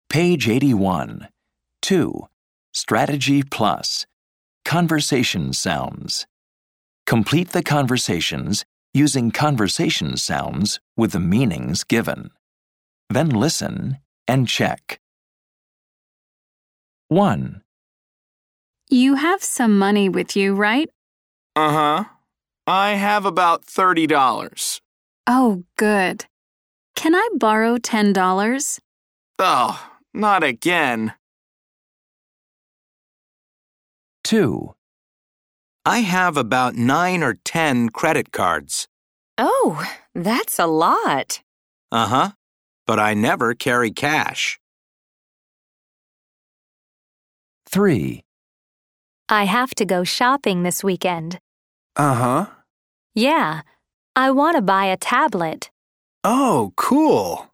Page 81. 2. Strategy Plus. Conversation sounds. Complete the conversations using conversation sounds with the meanings given. Then listen and check. 1. You have some money with you, right? Uh-huh. I have about $30. Oh, good. Can I borrow $10? Oh, not again. 2. I have about 9 or 10 credit cards. Oh, that's a lot. Uh-huh. But I never carry cash. 3. I have to go shopping this weekend. Uh-huh. Yeah, I want to buy a tablet. Oh, cool.